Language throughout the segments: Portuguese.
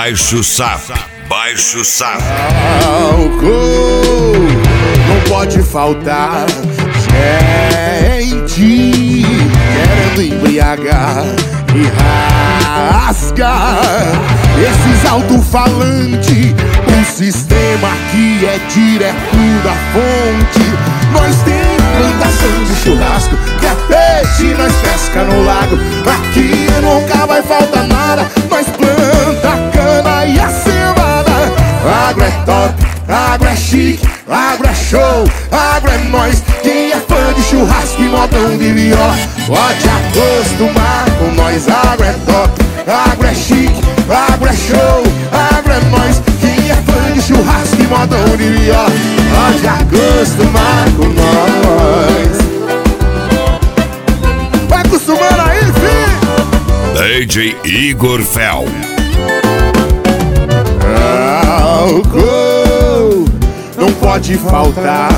Baixo Sap, Baixo Sap. Álcool não pode faltar, gente querendo embriagar e rasgar esses alto-falantes. O sistema aqui é direto da fonte. Nós tem plantação de churrasco, que é peixe, nós pesca no lago. Aqui nunca vai faltar nada, nós planta cana e a cevada. Agro é top, agro é chique, agro é show, agro é nós. Quem é fã de churrasco e modão de viola pode acostumar com nós. Agro é top, agro é chique, agro é show, agro é nós. Quem é fã de churrasco e modão de viola pode acostumar com nós. Vai acostumando aí, filho! DJ Igor Fel. Álcool não pode faltar,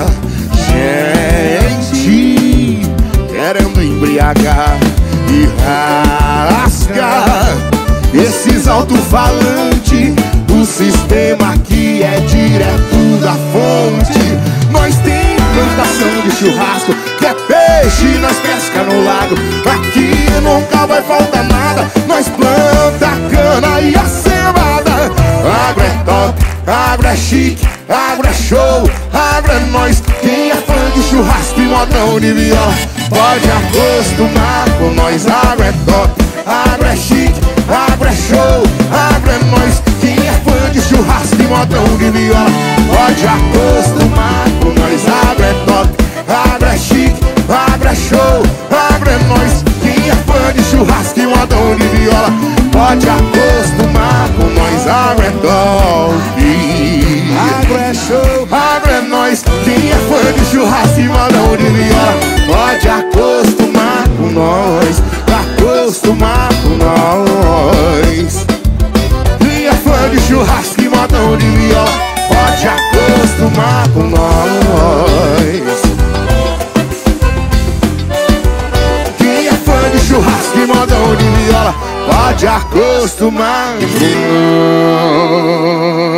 gente querendo embriagar e rasgar esses alto-falantes. O sistema aqui é direto da fonte. Nós tem plantação de churrasco, que é peixe, nós pesca no lago. Aqui nunca vai faltar nada, nós planta cana e a cevada. Agro é top, agro é chique, agro é show, agro é nós. Quem é fã de churrasco e modão de viola pode acostumar com nós. Agro é top, agro é chique, agro é show, agro é nós. Quem é fã de churrasco e modão de viola pode acostumar com nós. Agro é top, agro é chique, agro é show, agro é nós. Quem é fã de churrasco e modão de viola pode acostumar com nós. Agro é top, agro é show, agro é nós. Quem é fã de churrasco e modão de viola pode acostumar com nós. Acostumar com nós. Quem é fã de churrasco e modão de viola pode acostumar com nós. Quem é fã de churrasco e modão de viola pode acostumar com nós.